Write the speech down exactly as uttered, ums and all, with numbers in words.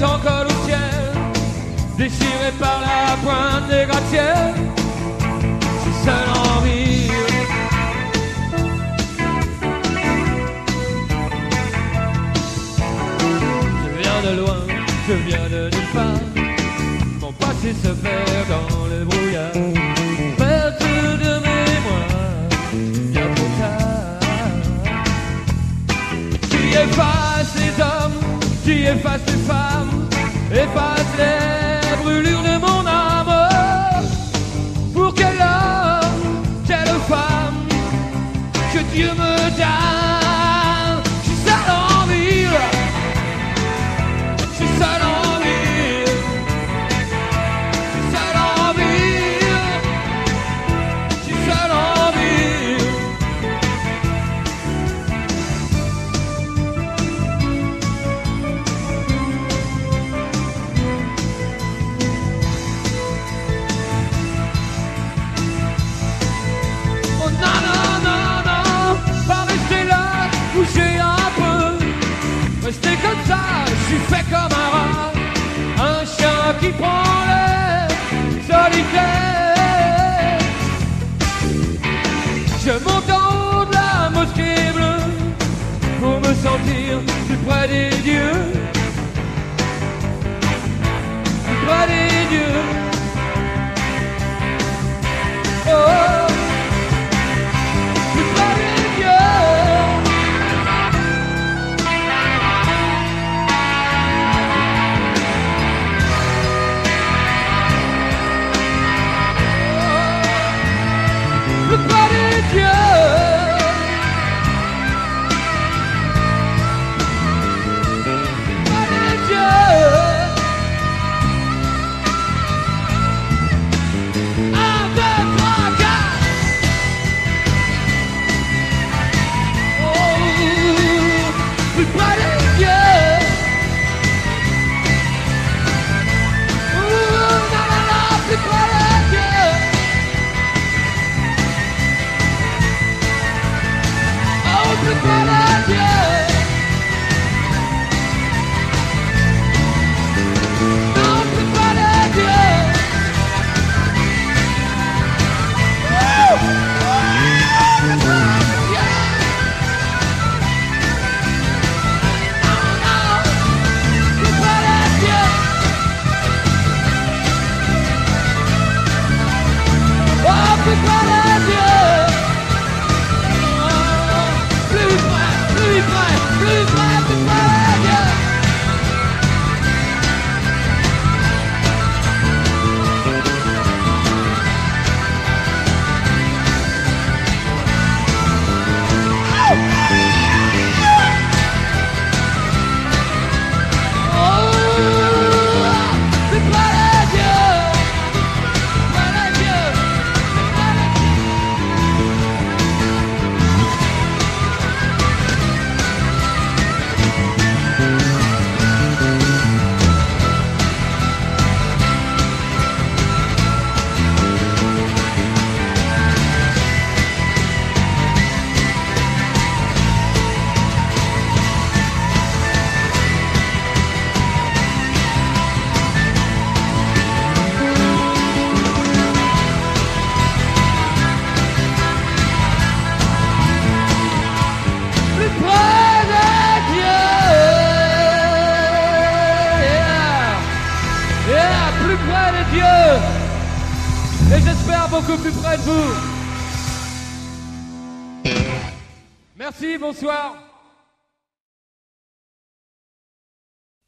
temps colle au ciel, déchiré par la pointe des gratte-ciels. Je suis seul en ville. Je viens de loin, je viens de nulle part. Mon passé se perd dans le brouillard. Perte de mémoire, bien trop tard. Qui efface les hommes, qui efface les femmes, efface les brûlures de mon âme. Pour quel homme, quelle femme que Dieu me donne. Je suis seul en ville, je suis seul en ville, je suis seul en ville, je suis seul en ville. Oh non, non, non, non, pas rester là, bouger un peu, rester comme ça, je suis fait comme un rat, un chien qui prend l'air solitaire. Je monte en haut de la mosquée bleue pour me sentir plus près des dieux, plus près des dieux. Oh, plus près des dieux. Plus près des dieux. Près des dieux. Un, deux, trois, quatre. Oh, plus près des dieux. Oh, non, non, non, plus près des dieux. Oh, plus près des dieux. Non, plus près des dieux. Oh, oh, plus près des dieux. Non, non, plus près des dieux. Oh, plus près des dieux. Plus près, plus près, plus près, plus près des dieux. Oh, plus près des dieux. Près des dieux. Près des dieux. Plus près des dieux. Yeah. Yeah, plus près des dieux. Et j'espère beaucoup plus près de vous. Merci, bonsoir.